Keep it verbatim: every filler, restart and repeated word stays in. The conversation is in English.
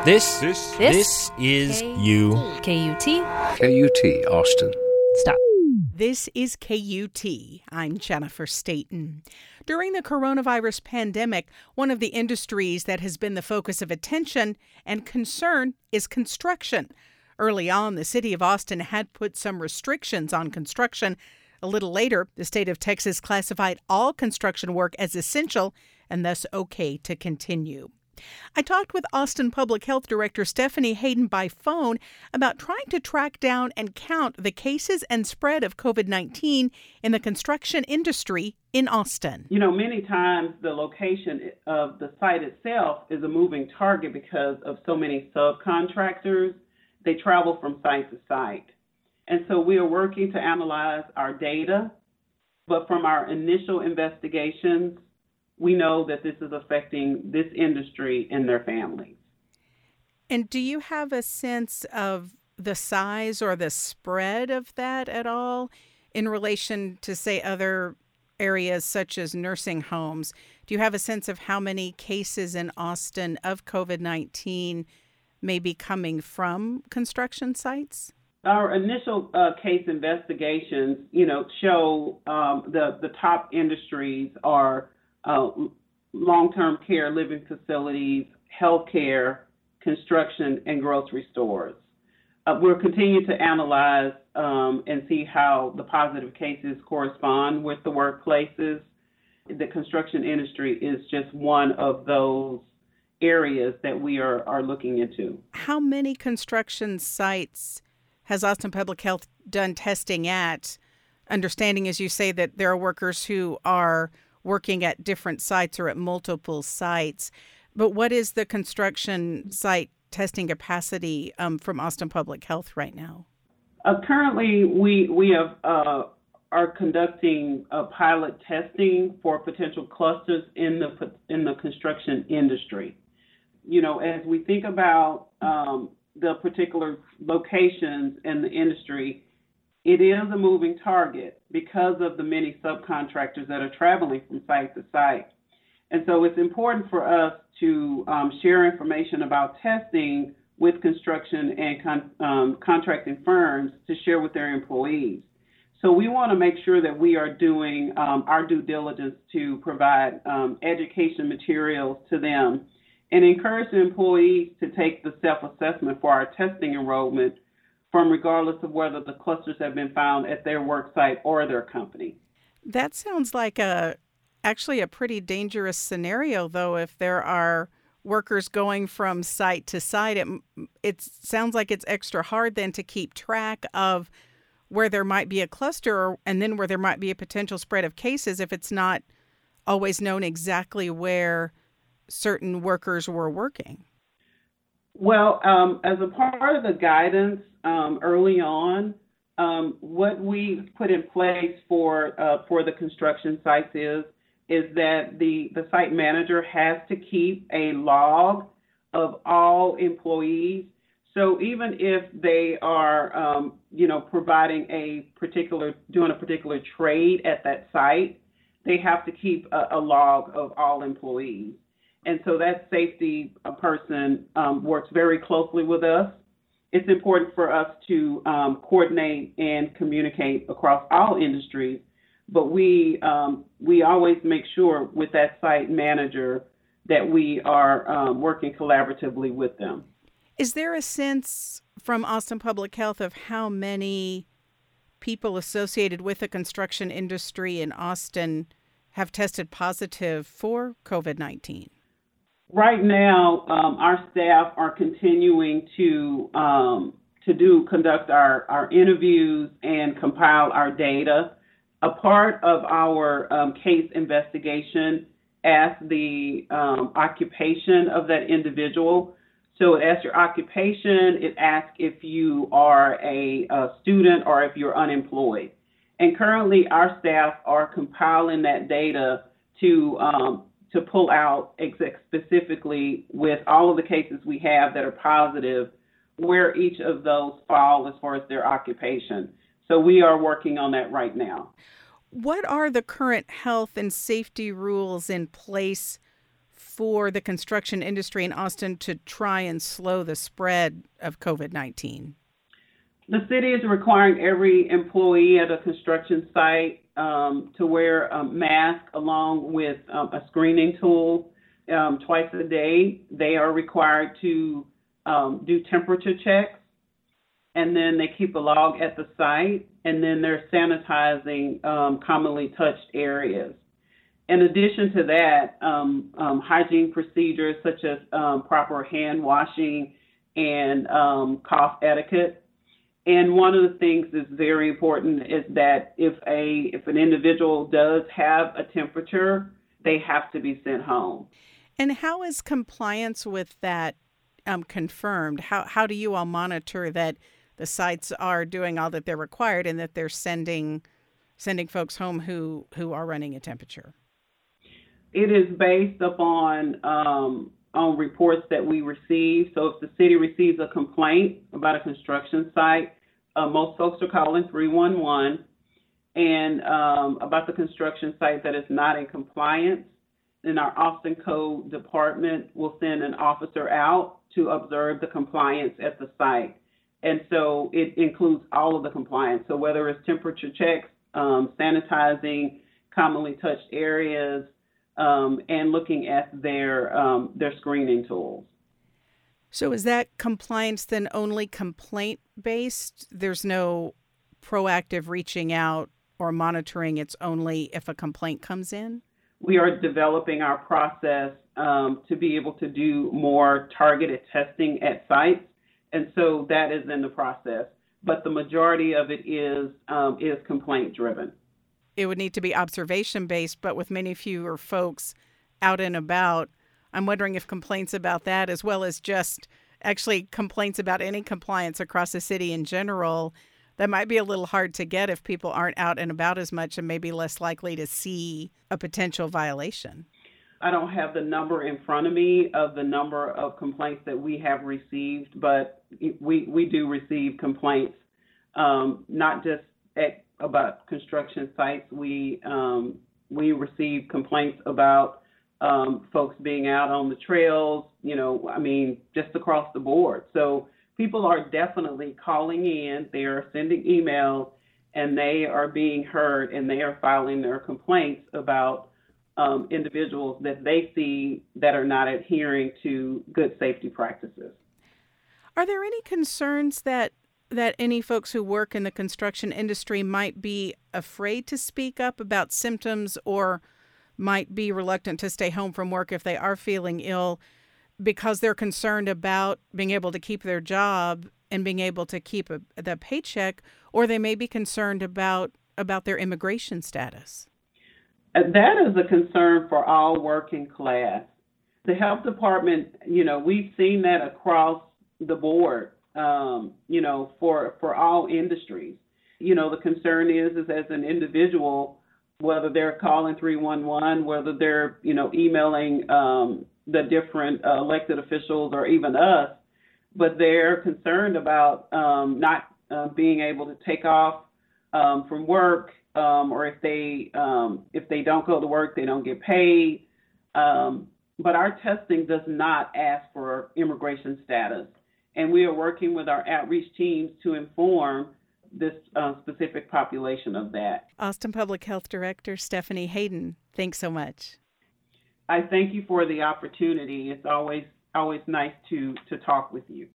This, This, this, this is K- you. K U T. K U T, Austin. Stop. This is K U T. I'm Jennifer Staten. During the coronavirus pandemic, one of the industries that has been the focus of attention and concern is construction. Early on, the city of Austin had put some restrictions on construction. A little later, the state of Texas classified all construction work as essential and thus okay to continue. I talked with Austin Public Health Director Stephanie Hayden by phone about trying to track down and count the cases and spread of covid nineteen in the construction industry in Austin. You know, many times the location of the site itself is a moving target because of so many subcontractors. They travel from site to site. And so we are working to analyze our data, but from our initial investigations, we know that this is affecting this industry and their families. And do you have a sense of the size or the spread of that at all in relation to, say, other areas such as nursing homes? Do you have a sense of how many cases in Austin of covid nineteen may be coming from construction sites? Our initial uh, case investigations, you know, show um, the, the top industries are Uh, long-term care living facilities, healthcare, construction, and grocery stores. Uh, we'll continue to analyze um, and see how the positive cases correspond with the workplaces. The construction industry is just one of those areas that we are, are looking into. How many construction sites has Austin Public Health done testing at? Understanding, as you say, that there are workers who are working at different sites or at multiple sites. But what is the construction site testing capacity um, from Austin Public Health right now? Uh, currently, we we have uh, are conducting a pilot testing for potential clusters in the in the construction industry. You know, as we think about um, the particular locations in the industry, it is a moving target because of the many subcontractors that are traveling from site to site. And so it's important for us to um, share information about testing with construction and con- um, contracting firms to share with their employees. So we want to make sure that we are doing um, our due diligence to provide um, education materials to them and encourage the employees to take the self-assessment for our testing enrollment from regardless of whether the clusters have been found at their work site or their company. That sounds like a actually a pretty dangerous scenario, though, if there are workers going from site to site. It, it sounds like it's extra hard then to keep track of where there might be a cluster or, and then where there might be a potential spread of cases if it's not always known exactly where certain workers were working. Well, um, as a part of the guidance um, early on, um, what we put in place for uh, for the construction sites is is that the, the site manager has to keep a log of all employees. So even if they are, um, you know, providing a particular, doing a particular trade at that site, they have to keep a, a log of all employees. And so that safety person um, works very closely with us. It's important for us to um, coordinate and communicate across all industries, but we um, we always make sure with that site manager that we are um, working collaboratively with them. Is there a sense from Austin Public Health of how many people associated with the construction industry in Austin have tested positive for covid nineteen? Right now, um, our staff are continuing to um, to do conduct our, our interviews and compile our data. A part of our um, case investigation asks the um, occupation of that individual. So it asks your occupation, it asks if you are a, a student or if you're unemployed. And currently, our staff are compiling that data to um, to pull out exact specifically with all of the cases we have that are positive, where each of those fall as far as their occupation. So we are working on that right now. What are the current health and safety rules in place for the construction industry in Austin to try and slow the spread of COVID nineteen? The city is requiring every employee at a construction site um, to wear a mask along with um, a screening tool um, twice a day. They are required to um, do temperature checks, and then they keep a log at the site, and then they're sanitizing um, commonly touched areas. In addition to that, um, um, hygiene procedures such as um, proper hand washing and um, cough etiquette. And one of the things that's very important is that if a if an individual does have a temperature, they have to be sent home. And how is compliance with that um, confirmed? How how do you all monitor that the sites are doing all that they're required and that they're sending sending folks home who, who are running a temperature? It is based upon um, on reports that we receive. So if the city receives a complaint about a construction site, uh, most folks are calling three one one, and um, about the construction site that is not in compliance, then our Austin Code Department will send an officer out to observe the compliance at the site. And so it includes all of the compliance. So whether it's temperature checks, um, sanitizing commonly touched areas, Um, and looking at their um, their screening tools. So is that compliance then only complaint-based? There's no proactive reaching out or monitoring. It's only if a complaint comes in? We are developing our process um, to be able to do more targeted testing at sites, and so that is in the process. But the majority of it is um, is complaint-driven. It would need to be observation-based, but with many fewer folks out and about, I'm wondering if complaints about that, as well as just actually complaints about any compliance across the city in general, that might be a little hard to get if people aren't out and about as much and maybe less likely to see a potential violation. I don't have the number in front of me of the number of complaints that we have received, but we, we do receive complaints, um, not just at about construction sites. We um, we receive complaints about um, folks being out on the trails, you know, I mean, just across the board. So people are definitely calling in, they are sending emails, and they are being heard, and they are filing their complaints about um, individuals that they see that are not adhering to good safety practices. Are there any concerns that that any folks who work in the construction industry might be afraid to speak up about symptoms or might be reluctant to stay home from work if they are feeling ill because they're concerned about being able to keep their job and being able to keep a, the paycheck, or they may be concerned about, about their immigration status? That is a concern for all working class. The health department, you know, we've seen that across the board. Um, you know, for, for all industries. You know, the concern is, is as an individual, whether they're calling three one one, whether they're, you know, emailing um, the different uh, elected officials or even us, but they're concerned about um, not uh, being able to take off um, from work, um, or if they um, if they don't go to work, they don't get paid. Um, but our testing does not ask for immigration status. And we are working with our outreach teams to inform this uh, specific population of that. Austin Public Health Director Stephanie Hayden, thanks so much. I thank you for the opportunity. It's always always nice to, to talk with you.